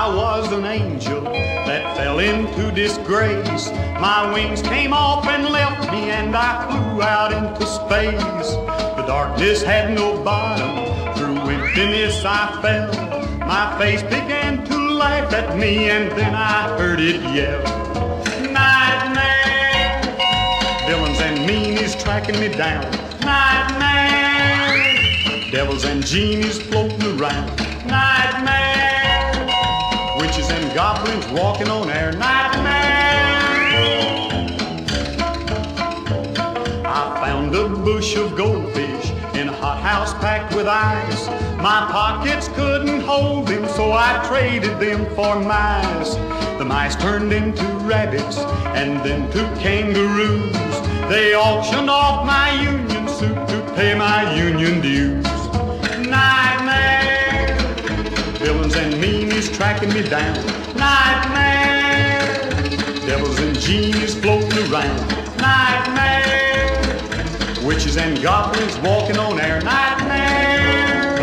I was an angel that fell into disgrace. My wings came off and left me, and I flew out into space. The darkness had no bottom, through emptiness I fell. My face began to laugh at me, and then I heard it yell. Nightmare, villains and meanies tracking me down. Nightmare, devils and genies floating around. Nightmare, witches and goblins walking on air. Nightmare, I found a bush of goldfish in a hothouse packed with ice. My pockets couldn't hold them, so I traded them for mice. The mice turned into rabbits and then to kangaroos. They auctioned off my union suit to pay my union dues. Nightmare, villains and meanies tracking me down. Nightmare, devils and genies floating around. Nightmare, witches and goblins walking on air. Nightmare,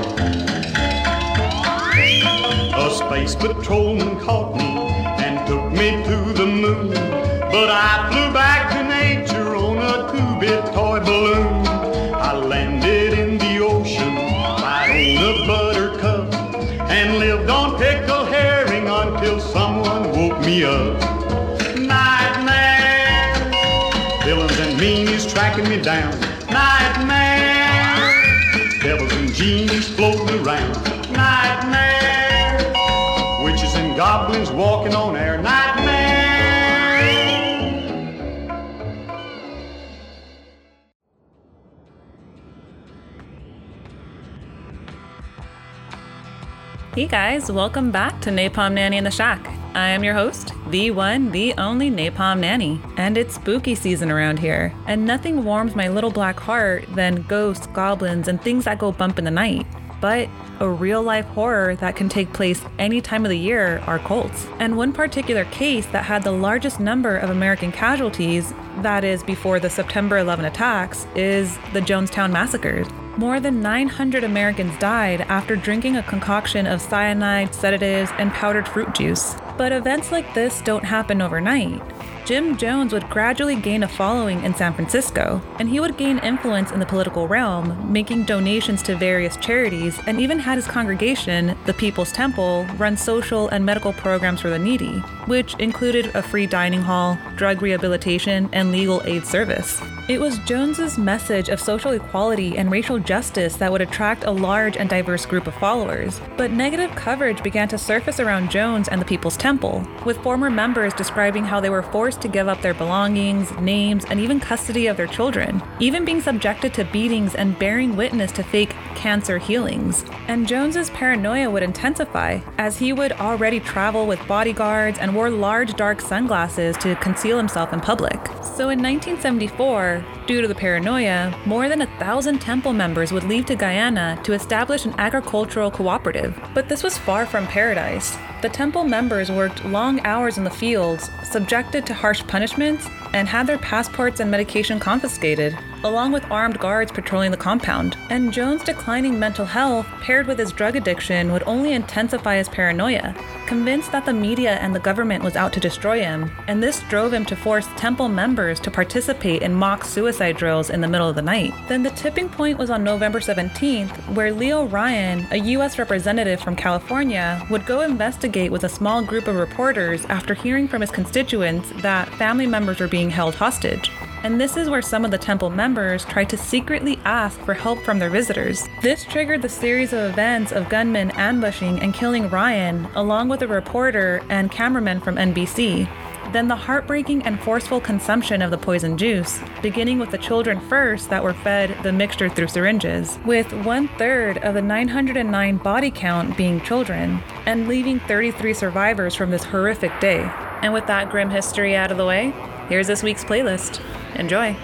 a space patrolman caught me and took me to the moon, but I flew back to nature on a 2-bit toy balloon. I landed in the ocean right on a buttercup and lived on pickled herring until someone woke me up. Nightmare, villains and meanies tracking me down. Nightmare, devils and genies floating around. Nightmare, witches and goblins walking on air. Nightmare. Hey guys, welcome back to Napalm Nanny in the Shack. I am your host, the one, the only Napalm Nanny, and it's spooky season around here, and nothing warms my little black heart than ghosts, goblins, and things that go bump in the night. But a real-life horror that can take place any time of the year are cults. And one particular case that had the largest number of American casualties, that is before the September 11 attacks, is the Jonestown Massacre. More than 900 Americans died after drinking a concoction of cyanide, sedatives, and powdered fruit juice. But events like this don't happen overnight. Jim Jones would gradually gain a following in San Francisco, and he would gain influence in the political realm, making donations to various charities, and even had his congregation, the People's Temple, run social and medical programs for the needy, which included a free dining hall, drug rehabilitation, and legal aid service. It was Jones's message of social equality and racial justice that would attract a large and diverse group of followers, but negative coverage began to surface around Jones and the People's Temple, with former members describing how they were forced to give up their belongings, names, and even custody of their children, even being subjected to beatings and bearing witness to fake cancer healings. And Jones's paranoia would intensify, as he would already travel with bodyguards and wore large dark sunglasses to conceal himself in public. So in 1974, due to the paranoia, more than 1,000 temple members would leave to Guyana to establish an agricultural cooperative. But this was far from paradise. The temple members worked long hours in the fields, subjected to harsh punishments, and had their passports and medication confiscated, along with armed guards patrolling the compound. And Jones' declining mental health, paired with his drug addiction, would only intensify his paranoia, convinced that the media and the government was out to destroy him, and this drove him to force temple members to participate in mock suicide drills in the middle of the night. Then the tipping point was on November 17th, where Leo Ryan, a U.S. representative from California, would go investigate with a small group of reporters after hearing from his constituents that family members were being held hostage. And this is where some of the temple members tried to secretly ask for help from their visitors. This triggered the series of events of gunmen ambushing and killing Ryan, along with a reporter and cameraman from NBC. Then the heartbreaking and forceful consumption of the poison juice, beginning with the children first that were fed the mixture through syringes, with 1/3 of the 909 body count being children, and leaving 33 survivors from this horrific day. And with that grim history out of the way, here's this week's playlist. Enjoy.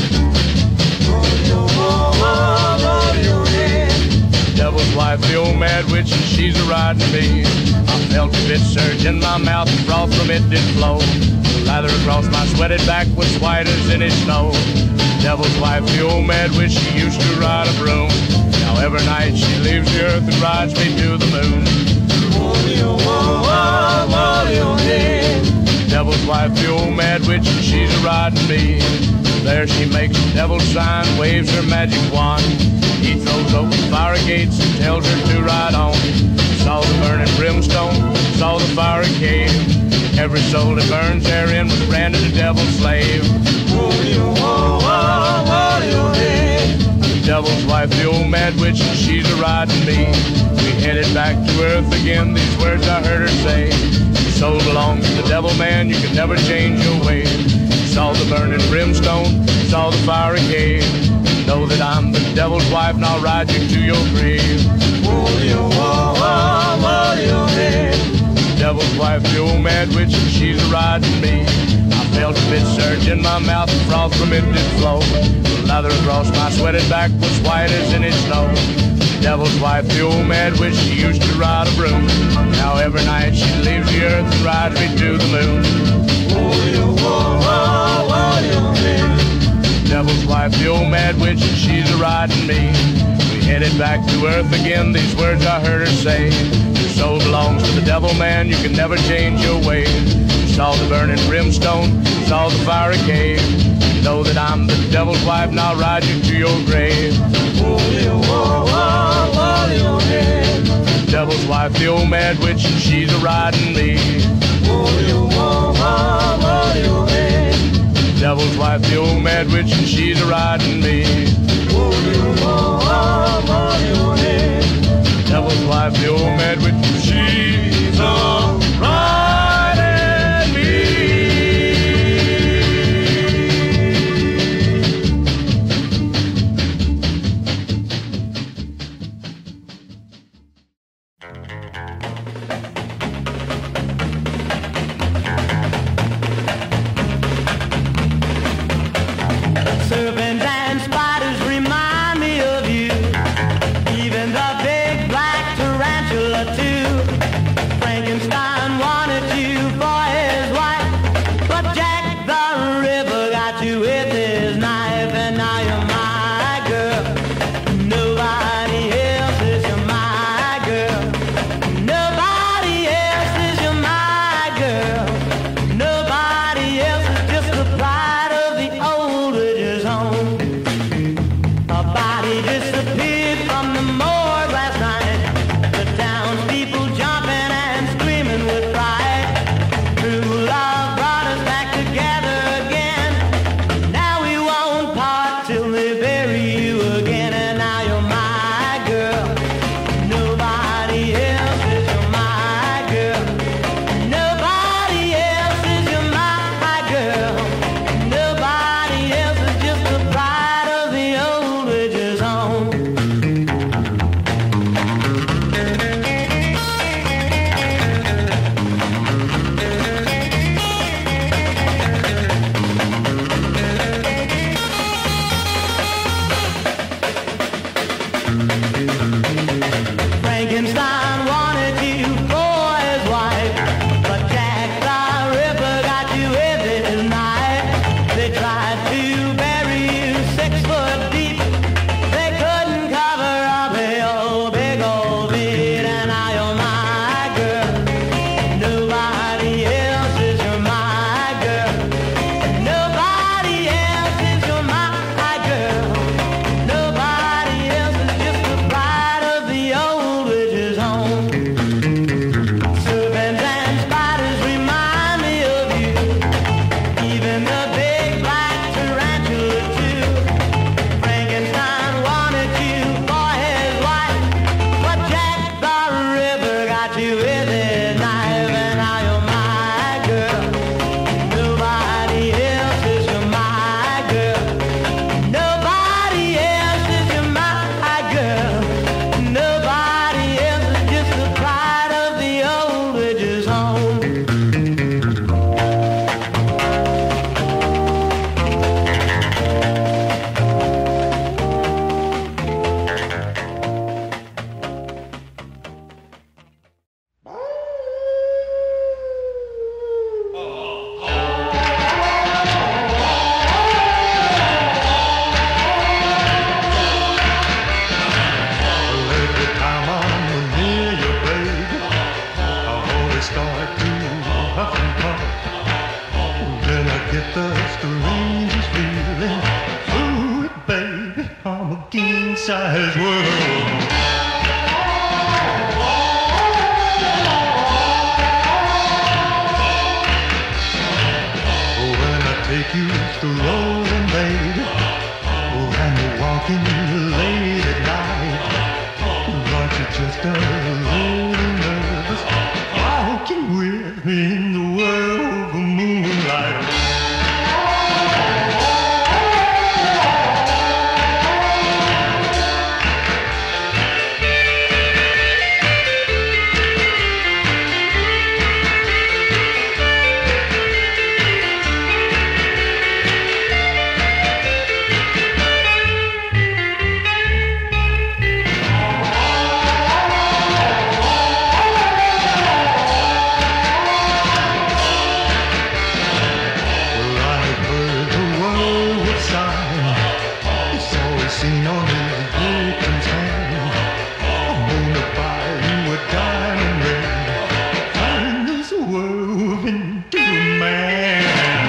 Devil's wife, the old man mad witch and she's a-riding me. I felt a bit surge in my mouth and froth from it did flow. The lather across my sweated back was white as any snow. Devil's wife, the old mad witch, she used to ride a broom. Now every night she leaves the earth and rides me to the moon. Devil's wife, the old mad witch, and she's a-riding me. There she makes the devil's sign, waves her magic wand. He throws open fire gates and tells her to ride on. Saw the burning brimstone, saw the fiery cave. Every soul that burns therein was branded a devil's slave. Devil's wife, the old mad witch, and she's a-riding me. We headed back to earth again, these words I heard her say. Your soul belongs to the devil, man, you can never change your ways. Saw the burning brimstone, saw the fiery cave. Know that I'm the devil's wife, and I'll ride you to your grave. Devil's wife, the old mad witch, and she's a-riding me. I felt a bit surge in my mouth and froth from it did flow. The lather across my sweated back was white as any snow. Devil's wife, the old mad witch, she used to ride a broom. Now every night she leaves the earth and rides me to the moon. Devil's wife, the old mad witch, and she's a-riding me. We headed back to earth again, these words I heard her say. Your soul belongs to the devil, man, you can never change your ways. Saw the burning brimstone, saw the fiery cave. You know that I'm the devil's wife, and I'll ride you to your grave. Devil's wife, the old mad witch, and she's a-riding me. Devil's wife, the old mad witch, and she's a-riding me. Devil's wife, the old mad witch, and she's a-riding me. Serpents and spiders remind me of you. Even the big black tarantula too. Frankenstein wanted you for his wife, but Jack the Ripper got you with his knife, and now you're my girl. Nobody else is your my girl. Nobody else is your my girl. Nobody else is just the pride of the old Ridger's home. A body disappeared from the morgue last night. The townspeople jumping and screaming with pride. True love brought us back together again. Now we strangest feeling. Ooh, baby, I'm a king-size world. When I take you strolling, baby, and you're walking late at night, aren't you just a little nervous? Walking with me in the world of moonlight. Seen on his broken hand, I'm gonna buy you a diamond ring, turn this world into a man.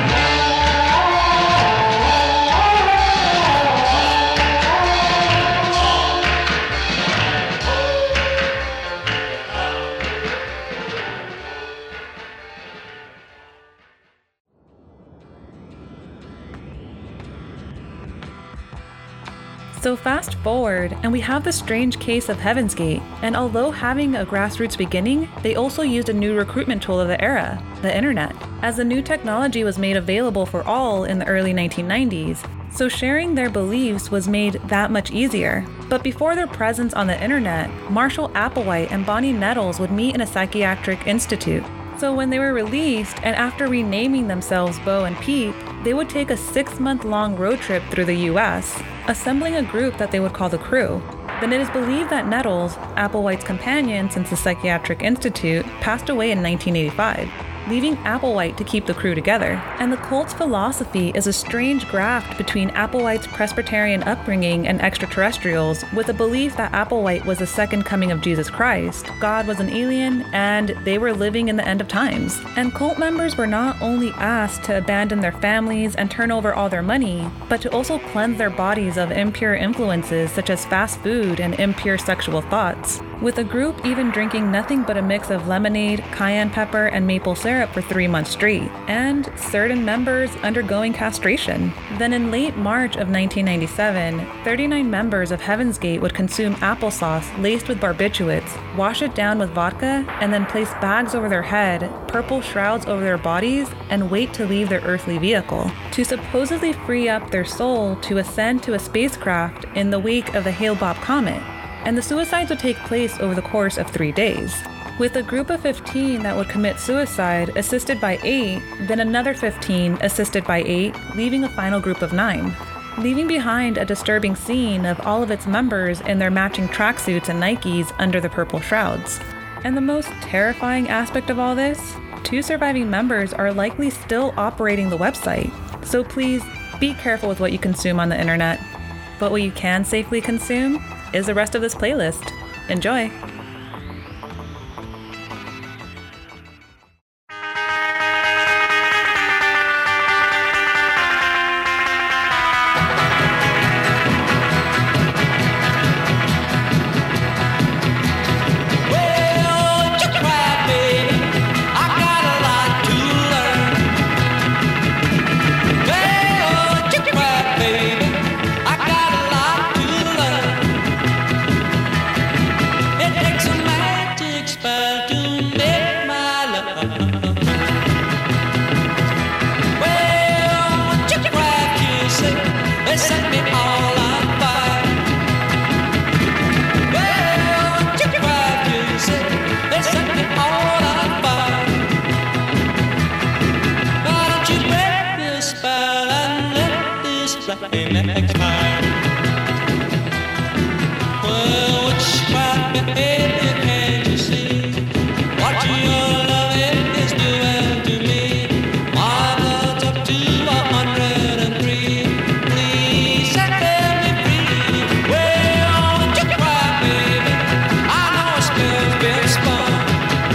So fast forward, and we have the strange case of Heaven's Gate, and although having a grassroots beginning, they also used a new recruitment tool of the era, the internet, as the new technology was made available for all in the early 1990s, so sharing their beliefs was made that much easier. But before their presence on the internet, Marshall Applewhite and Bonnie Nettles would meet in a psychiatric institute. So when they were released, and after renaming themselves Bo and Peep, they would take a 6-month-long road trip through the US, assembling a group that they would call the Crew. Then it is believed that Nettles, Applewhite's companion since the Psychiatric Institute, passed away in 1985, leaving Applewhite to keep the Crew together. And the cult's philosophy is a strange graft between Applewhite's Presbyterian upbringing and extraterrestrials, with a belief that Applewhite was the second coming of Jesus Christ, God was an alien, and they were living in the end of times. And cult members were not only asked to abandon their families and turn over all their money, but to also cleanse their bodies of impure influences such as fast food and impure sexual thoughts, with the group even drinking nothing but a mix of lemonade, cayenne pepper, and maple syrup for 3 months straight, and certain members undergoing castration. Then in late March of 1997, 39 members of Heaven's Gate would consume applesauce laced with barbiturates, wash it down with vodka, and then place bags over their head, purple shrouds over their bodies, and wait to leave their earthly vehicle, to supposedly free up their soul to ascend to a spacecraft in the wake of the Hale-Bopp comet. And the suicides would take place over the course of 3 days, with a group of 15 that would commit suicide assisted by 8, then another 15 assisted by 8, leaving a final group of 9, leaving behind a disturbing scene of all of its members in their matching tracksuits and Nikes under the purple shrouds. And the most terrifying aspect of all this, 2 surviving members are likely still operating the website, so please be careful with what you consume on the internet. But what you can safely consume is the rest of this playlist. Enjoy!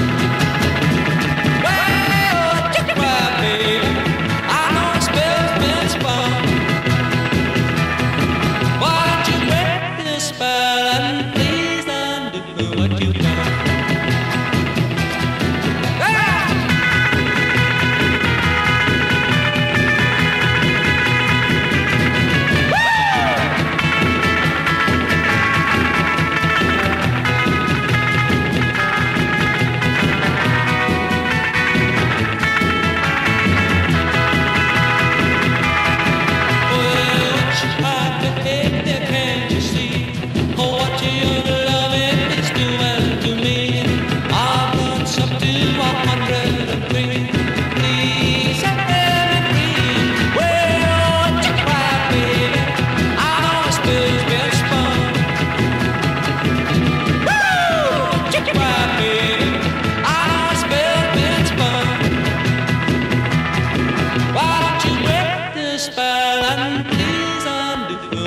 Well,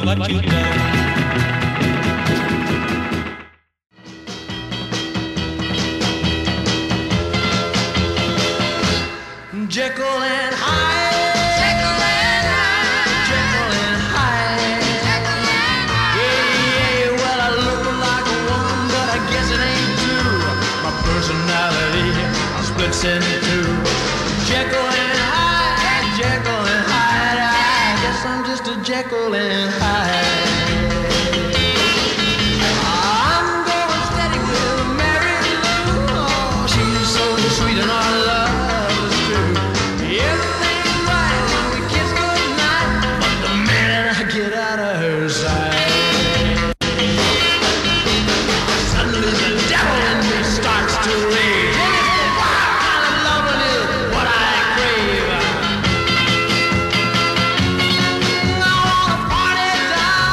what you've done. Jekyll and Hyde. Jekyll and Hyde. Jekyll and Hyde. Jekyll and Hyde. Yeah, well, I look like a woman, but I guess it ain't true. My personality splits in two. Jekyll and Hyde. Jekyll and Hyde. I guess I'm just a Jekyll and Hyde. I'm going steady with Mary Lou. Oh, she's so sweet and our love. Everything's right when we kiss goodnight, but the minute I get out of her sight, suddenly the devil in me starts to rage. And it's the wild kind of loving is what I crave. I wanna party down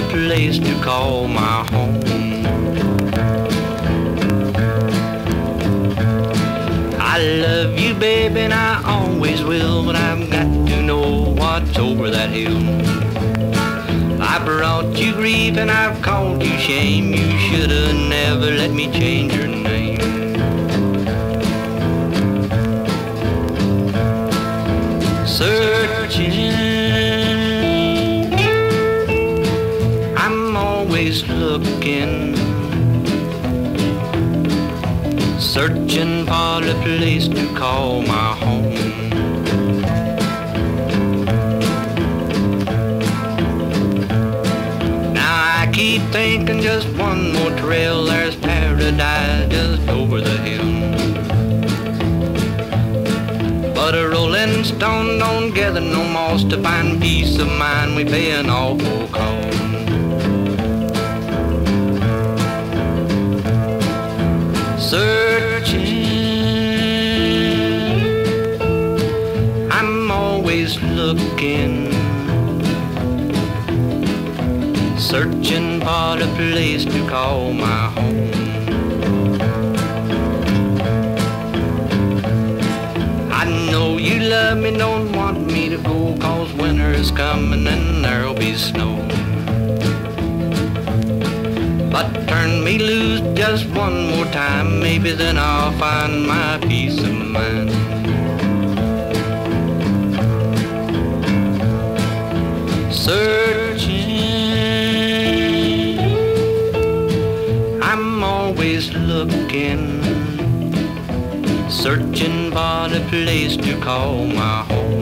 place to call my home. I love you, baby, and I always will, but I've got to know what's over that hill. I brought you grief and I've called you shame. You should have never let me change your name. Searching, I'm always looking, searching for a place to call my home. Now I keep thinking just one more trail, there's paradise just over the hill. But a rolling stone don't gather no moss, to find peace of mind we pay an awful cost. Searching, I'm always looking, searching for a place to call my home. I know you love me, don't want me to go, 'cause winter is coming and there'll be snow. But turn me loose just one more time, maybe then I'll find my peace of mind. Searching, I'm always looking, searching for a place to call my home.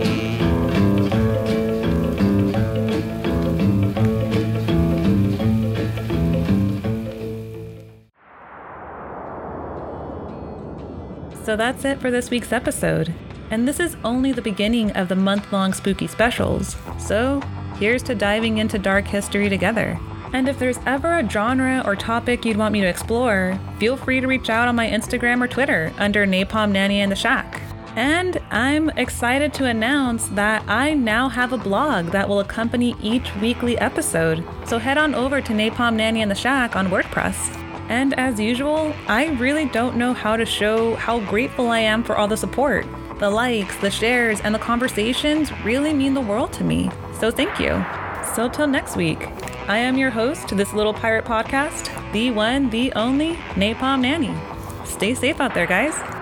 So that's it for this week's episode. And this is only the beginning of the month-long spooky specials. So here's to diving into dark history together. And if there's ever a genre or topic you'd want me to explore, feel free to reach out on my Instagram or Twitter under Napalm Nanny and the Shack. And I'm excited to announce that I now have a blog that will accompany each weekly episode. So head on over to Napalm Nanny and the Shack on WordPress. And as usual, I really don't know how to show how grateful I am for all the support. The likes, the shares, and the conversations really mean the world to me. So thank you. So till next week, I am your host to this little pirate podcast, the one, the only Napalm Nanny. Stay safe out there, guys.